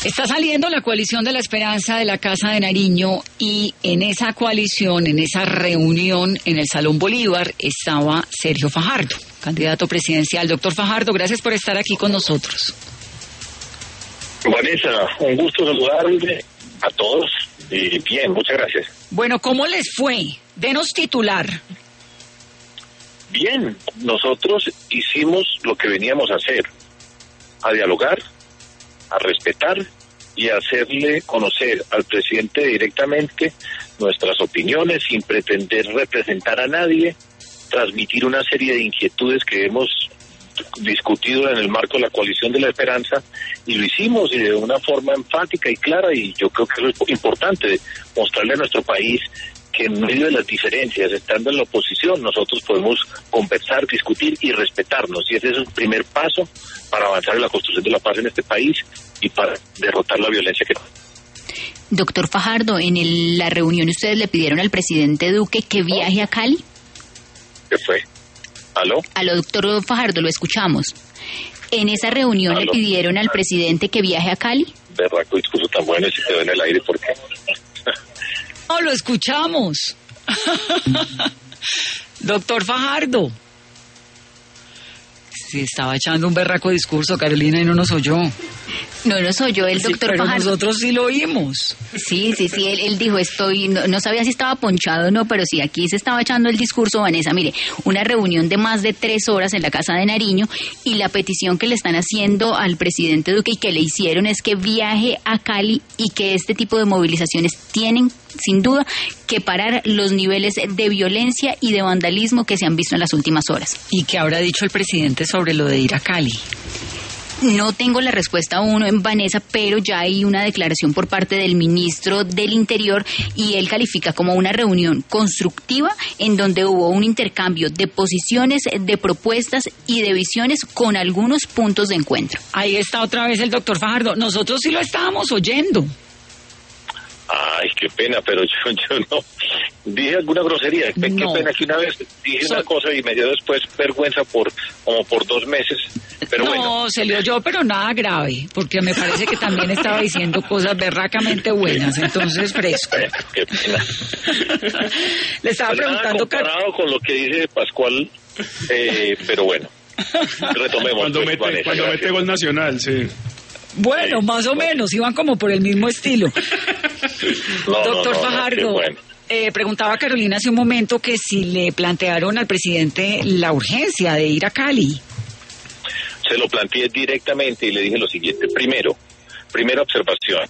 Está saliendo la coalición de la esperanza de la Casa de Nariño y en esa coalición, en esa reunión en el Salón Bolívar estaba Sergio Fajardo, candidato presidencial. Doctor Fajardo, gracias por estar aquí con nosotros. Vanessa, un gusto saludarle a todos y bien, muchas gracias. Bueno, ¿cómo les fue? Denos titular. Bien, nosotros hicimos lo que veníamos a hacer, a dialogar, a respetar y a hacerle conocer al presidente directamente nuestras opiniones sin pretender representar a nadie, transmitir una serie de inquietudes que hemos discutido en el marco de la coalición de la esperanza, y lo hicimos y de una forma enfática y clara, y yo creo que eso es importante, mostrarle a nuestro país que en medio de las diferencias, estando en la oposición, nosotros podemos conversar, discutir y respetarnos, y ese es el primer paso para avanzar en la construcción de la paz en este país y para derrotar la violencia que... Doctor Fajardo, en la reunión ustedes le pidieron al presidente Duque que viaje a Cali. ¿Qué fue? ¿Aló? Aló, doctor Fajardo, lo escuchamos. En esa reunión le pidieron al presidente que viaje a Cali. Berraco discurso tan bueno y se quedó en el aire, ¿por qué? No, lo escuchamos. Doctor Fajardo. Sí, estaba echando un berraco discurso, Carolina, y no nos oyó. No nos oyó el doctor pero Fajardo. Nosotros sí lo oímos. Sí, él dijo, no sabía si estaba ponchado o no, pero sí, aquí se estaba echando el discurso, Vanessa. Mire, una reunión de más de 3 horas en la Casa de Nariño, y la petición que le están haciendo al presidente Duque y que le hicieron es que viaje a Cali, y que este tipo de movilizaciones tienen, sin duda, que parar los niveles de violencia y de vandalismo que se han visto en las últimas horas. ¿Y qué habrá dicho el presidente sobre lo de ir a Cali? No tengo la respuesta aún, Vanessa, pero ya hay una declaración por parte del ministro del Interior, y él califica como una reunión constructiva en donde hubo un intercambio de posiciones, de propuestas y de visiones con algunos puntos de encuentro. Ahí está otra vez el doctor Fajardo. Nosotros sí lo estábamos oyendo. Ay, qué pena, pero yo no dije alguna grosería. Qué pena que una vez dije una cosa y me dio después vergüenza como por 2 meses. Pero no, se le oyó, pero nada grave, porque me parece que también estaba diciendo cosas berracamente buenas, entonces fresco. Qué pena. Le estaba preguntando... comparado con lo que dice Pascual, pero bueno, retomemos. Cuando mete gol Nacional, sí. Bueno, más o menos, iban como por el mismo estilo. Doctor Fajardo, bueno. Preguntaba Carolina hace un momento que si le plantearon al presidente la urgencia de ir a Cali. Se lo planteé directamente y le dije lo siguiente. Primera observación.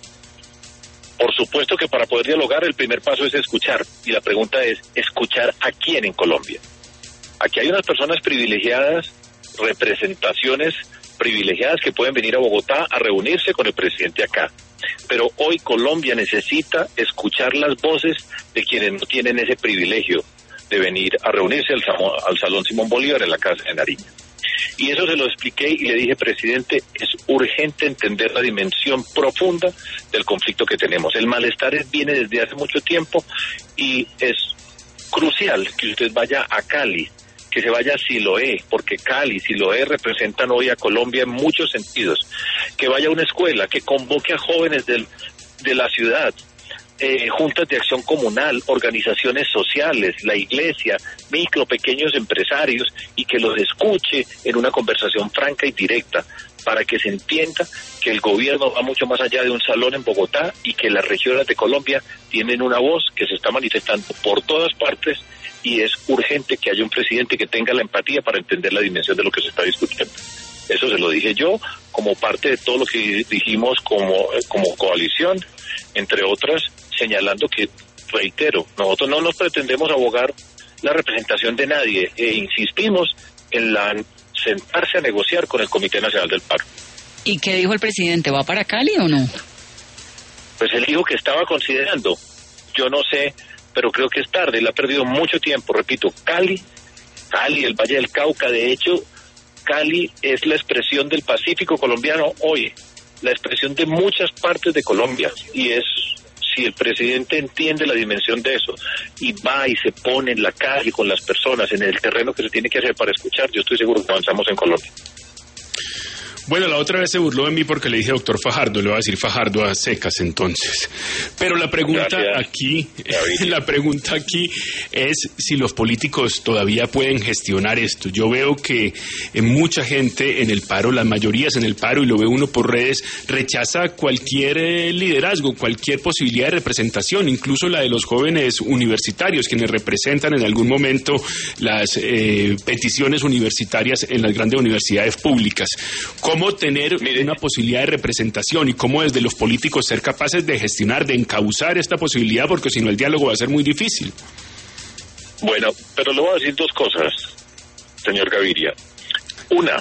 Por supuesto que para poder dialogar el primer paso es escuchar, y la pregunta es, ¿escuchar a quién en Colombia? Aquí hay unas personas privilegiadas, representaciones privilegiadas que pueden venir a Bogotá a reunirse con el presidente acá. Pero hoy Colombia necesita escuchar las voces de quienes no tienen ese privilegio de venir a reunirse al Salón Simón Bolívar en la Casa de Nariño. Y eso se lo expliqué y le dije, presidente, es urgente entender la dimensión profunda del conflicto que tenemos. El malestar viene desde hace mucho tiempo y es crucial que usted vaya a Cali, que se vaya a Siloé, porque Cali, Siloé representan hoy a Colombia en muchos sentidos, que vaya a una escuela, que convoque a jóvenes de la ciudad, juntas de acción comunal, organizaciones sociales, la iglesia, pequeños empresarios, y que los escuche en una conversación franca y directa, para que se entienda que el gobierno va mucho más allá de un salón en Bogotá y que las regiones de Colombia tienen una voz que se está manifestando por todas partes, y es urgente que haya un presidente que tenga la empatía para entender la dimensión de lo que se está discutiendo. Eso se lo dije yo como parte de todo lo que dijimos como coalición, entre otras, señalando que, reitero, nosotros no nos pretendemos abogar la representación de nadie, insistimos en sentarse a negociar con el Comité Nacional del Paro. ¿Y qué dijo el presidente? ¿Va para Cali o no? Pues él dijo que estaba considerando, yo no sé, pero creo que es tarde, él ha perdido mucho tiempo, repito, Cali, el Valle del Cauca, de hecho, Cali es la expresión del Pacífico colombiano hoy, la expresión de muchas partes de Colombia, y es, si el presidente entiende la dimensión de eso, y va y se pone en la calle con las personas, en el terreno que se tiene que hacer para escuchar, yo estoy seguro que avanzamos en Colombia. Bueno, la otra vez se burló de mí porque le dije doctor Fajardo, le voy a decir Fajardo a secas entonces. Pero la pregunta aquí es si los políticos todavía pueden gestionar esto. Yo veo que mucha gente en el paro, las mayorías en el paro, y lo ve uno por redes, rechaza cualquier liderazgo, cualquier posibilidad de representación, incluso la de los jóvenes universitarios, quienes representan en algún momento las peticiones universitarias en las grandes universidades públicas. ¿Cómo tener una posibilidad de representación y cómo desde los políticos ser capaces de gestionar, de encauzar esta posibilidad? Porque si no el diálogo va a ser muy difícil. Bueno, pero le voy a decir dos cosas, señor Gaviria. Una,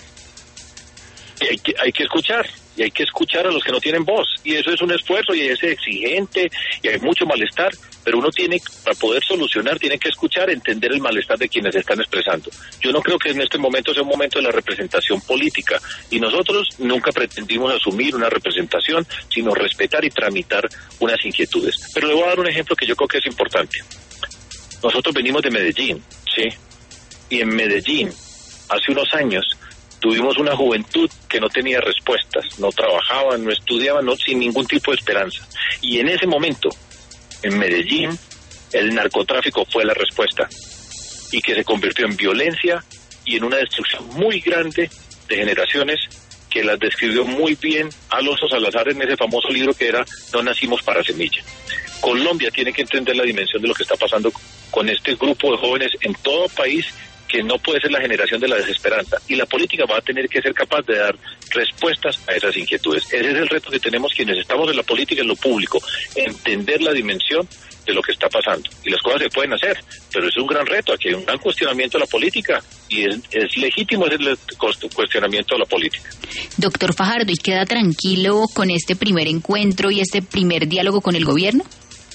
hay que escuchar, y hay que escuchar a los que no tienen voz, y eso es un esfuerzo, y es exigente, y hay mucho malestar, pero uno tiene, para poder solucionar, tiene que escuchar, entender el malestar de quienes están expresando. Yo no creo que en este momento sea un momento de la representación política, y nosotros nunca pretendimos asumir una representación, sino respetar y tramitar unas inquietudes. Pero le voy a dar un ejemplo que yo creo que es importante. Nosotros venimos de Medellín, ¿sí? Y en Medellín, hace unos años, tuvimos una juventud que no tenía respuestas, no trabajaban, no estudiaban, sin ningún tipo de esperanza. Y en ese momento, en Medellín, el narcotráfico fue la respuesta, y que se convirtió en violencia y en una destrucción muy grande de generaciones, que las describió muy bien Alonso Salazar en ese famoso libro que era No nacimos para semilla. Colombia tiene que entender la dimensión de lo que está pasando con este grupo de jóvenes en todo país, que no puede ser la generación de la desesperanza, y la política va a tener que ser capaz de dar respuestas a esas inquietudes. Ese es el reto que tenemos quienes estamos en la política, en lo público, entender la dimensión de lo que está pasando, y las cosas se pueden hacer, pero es un gran reto. Aquí hay un gran cuestionamiento a la política, y es legítimo ese cuestionamiento a la política. Doctor Fajardo, ¿y queda tranquilo con este primer encuentro y este primer diálogo con el gobierno?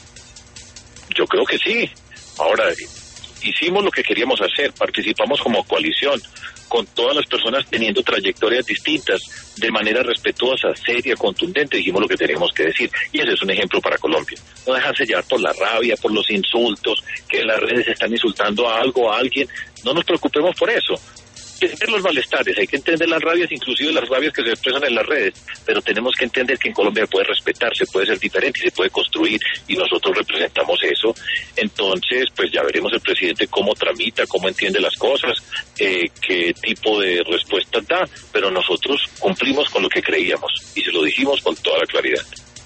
Yo creo que sí. Ahora, hicimos lo que queríamos hacer, participamos como coalición, con todas las personas teniendo trayectorias distintas, de manera respetuosa, seria, contundente, dijimos lo que teníamos que decir, y ese es un ejemplo para Colombia. No dejarse llevar por la rabia, por los insultos, que en las redes están insultando a algo, a alguien. No nos preocupemos por eso. Entender los malestares, hay que entender las rabias, inclusive las rabias que se expresan en las redes, pero tenemos que entender que en Colombia se puede respetar, se puede ser diferente, se puede construir, y nosotros representamos eso. Entonces, pues ya veremos el presidente cómo tramita, cómo entiende las cosas, qué tipo de respuestas da, pero nosotros cumplimos con lo que creíamos, y se lo dijimos con toda la claridad.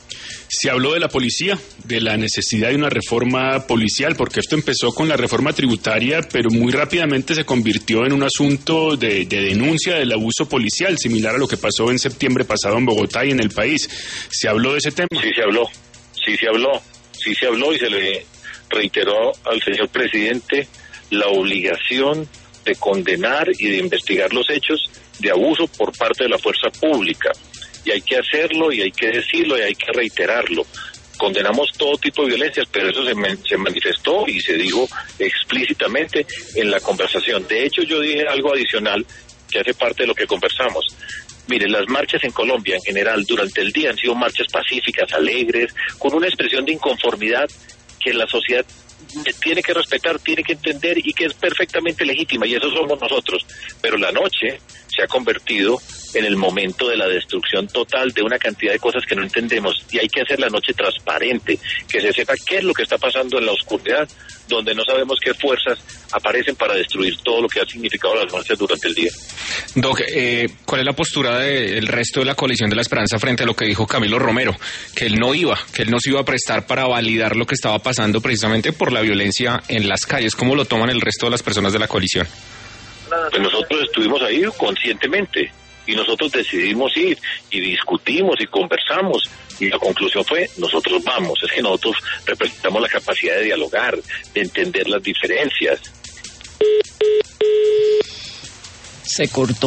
Se habló de la policía, de la necesidad de una reforma policial, porque esto empezó con la reforma tributaria, pero muy rápidamente se convirtió en un asunto de denuncia del abuso policial, similar a lo que pasó en septiembre pasado en Bogotá y en el país. ¿Se habló de ese tema? Sí se habló y se le reiteró al señor presidente la obligación de condenar y de investigar los hechos de abuso por parte de la fuerza pública. Y hay que hacerlo, y hay que decirlo, y hay que reiterarlo. Condenamos todo tipo de violencias, pero eso se manifestó y se dijo explícitamente en la conversación. De hecho, yo dije algo adicional que hace parte de lo que conversamos. Mire, las marchas en Colombia en general durante el día han sido marchas pacíficas, alegres, con una expresión de inconformidad que la sociedad tiene que respetar, tiene que entender, y que es perfectamente legítima, y eso somos nosotros. Pero la noche se ha convertido en el momento de la destrucción total de una cantidad de cosas que no entendemos, y hay que hacer la noche transparente, que se sepa qué es lo que está pasando en la oscuridad, donde no sabemos qué fuerzas aparecen para destruir todo lo que ha significado las marchas durante el día. Doc, ¿cuál es la postura del resto de la coalición de la esperanza frente a lo que dijo Camilo Romero? Que él no se iba a prestar para validar lo que estaba pasando precisamente por la violencia en las calles. ¿Cómo lo toman el resto de las personas de la coalición? Pues nosotros estuvimos ahí conscientemente, y nosotros decidimos ir, y discutimos y conversamos, y la conclusión fue, nosotros vamos. Es que nosotros representamos la capacidad de dialogar, de entender las diferencias. Se cortó.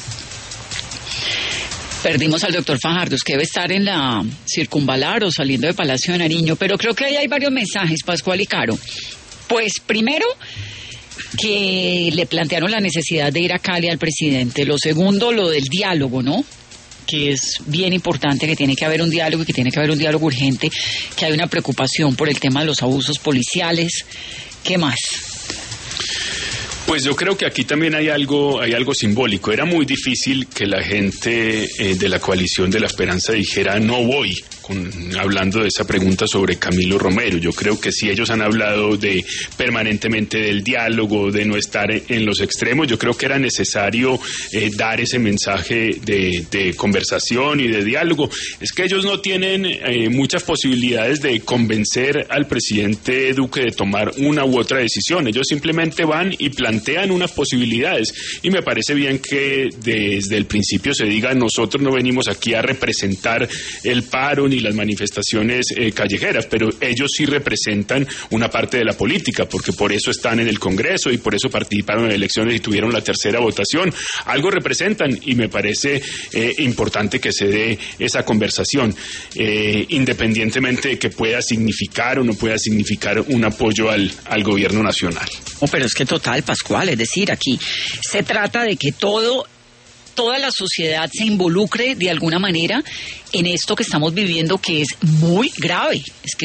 Perdimos al doctor Fajardo, que debe estar en la Circunvalar o saliendo de Palacio de Nariño, pero creo que ahí hay varios mensajes, Pascual y Caro. Pues primero, que le plantearon la necesidad de ir a Cali al presidente. Lo segundo, lo del diálogo, ¿no? Que es bien importante, que tiene que haber un diálogo, y que tiene que haber un diálogo urgente, que hay una preocupación por el tema de los abusos policiales. ¿Qué más? Pues yo creo que aquí también hay algo simbólico. Era muy difícil que la gente de la coalición de la Esperanza dijera no voy, hablando de esa pregunta sobre Camilo Romero. Yo creo que si ellos han hablado permanentemente del diálogo, de no estar en los extremos, yo creo que era necesario dar ese mensaje de conversación y de diálogo. Es que ellos no tienen muchas posibilidades de convencer al presidente Duque de tomar una u otra decisión. Ellos simplemente van y plantean unas posibilidades, y me parece bien que desde el principio se diga: nosotros no venimos aquí a representar el paro ni las manifestaciones callejeras, pero ellos sí representan una parte de la política, porque por eso están en el Congreso y por eso participaron en elecciones y tuvieron la tercera votación. Algo representan, y me parece importante que se dé esa conversación, independientemente de que pueda significar o no pueda significar un apoyo al gobierno nacional. No, pero es que total, Pascual, es decir, aquí se trata de que toda la sociedad se involucre de alguna manera en esto que estamos viviendo, que es muy grave,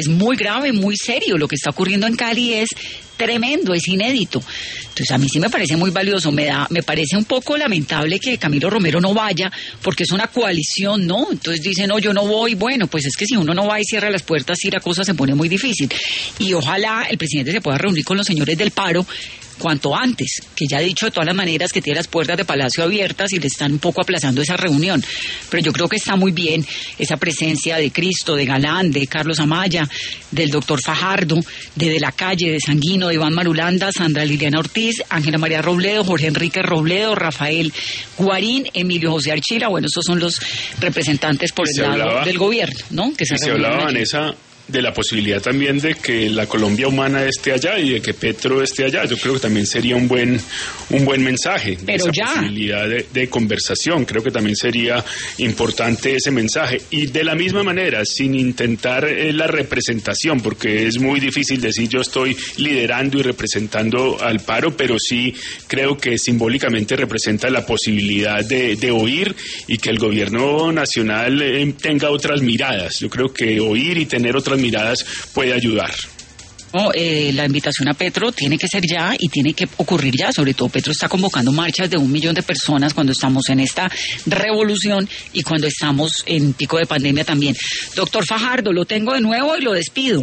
muy serio. Lo que está ocurriendo en Cali es tremendo, es inédito. Entonces a mí sí me parece muy valioso, me parece un poco lamentable que Camilo Romero no vaya, porque es una coalición, ¿no? Entonces dice, no, yo no voy. Bueno, pues es que si uno no va y cierra las puertas, sí, la cosa se pone muy difícil. Y ojalá el presidente se pueda reunir con los señores del paro cuanto antes, que ya ha dicho de todas las maneras que tiene las puertas de Palacio abiertas y le están un poco aplazando esa reunión. Pero yo creo que está muy bien esa presencia de Cristo, de Galán, de Carlos Amaya, del doctor Fajardo, de la Calle, de Sanguino, de Iván Marulanda, Sandra Liliana Ortiz, Ángela María Robledo, Jorge Enrique Robledo, Rafael Guarín, Emilio José Archila. Bueno, estos son los representantes por el lado del gobierno, ¿no? Que se hablaba, Vanessa, de la posibilidad también de que la Colombia humana esté allá y de que Petro esté allá. Yo creo que también sería un buen mensaje. Pero esa posibilidad de conversación. Creo que también sería importante ese mensaje. Y de la misma manera, sin intentar la representación, porque es muy difícil decir yo estoy liderando y representando al paro, pero sí creo que simbólicamente representa la posibilidad de oír y que el gobierno nacional tenga otras miradas. Yo creo que oír y tener otras miradas puede ayudar. No, la invitación a Petro tiene que ser ya y tiene que ocurrir ya. Sobre todo Petro está convocando marchas de 1 millón de personas cuando estamos en esta revolución y cuando estamos en pico de pandemia también. Doctor Fajardo, lo tengo de nuevo y lo despido.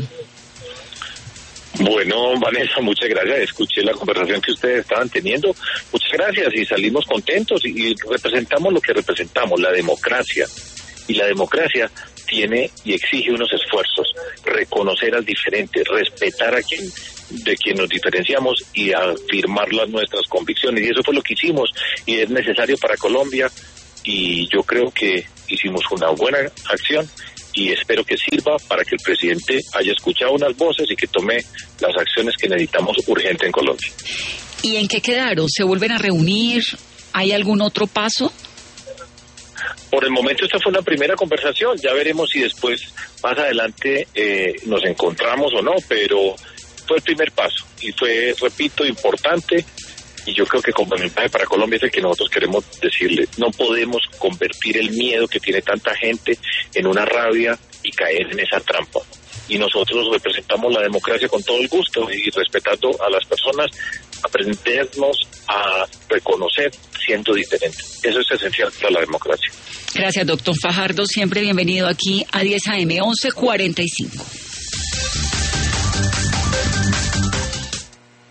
Bueno, Vanessa, muchas gracias. Escuché la conversación que ustedes estaban teniendo. Muchas gracias, y salimos contentos y representamos lo que representamos, la democracia. Y la democracia tiene y exige unos esfuerzos: reconocer al diferente, respetar a quien nos diferenciamos y afirmar nuestras convicciones. Y eso fue lo que hicimos, y es necesario para Colombia, y yo creo que hicimos una buena acción, y espero que sirva para que el presidente haya escuchado unas voces y que tome las acciones que necesitamos urgente en Colombia. ¿Y en qué quedaron? ¿Se vuelven a reunir? ¿Hay algún otro paso? Por el momento esta fue una primera conversación, ya veremos si después, más adelante, nos encontramos o no, pero fue el primer paso y fue, repito, importante, y yo creo que como mensaje para Colombia es el que nosotros queremos decirle: no podemos convertir el miedo que tiene tanta gente en una rabia y caer en esa trampa. Y nosotros representamos la democracia con todo el gusto y respetando a las personas, aprendernos a reconocer siendo diferente. Eso es esencial para la democracia. Gracias, doctor Fajardo. Siempre bienvenido aquí a 10 AM 11:45.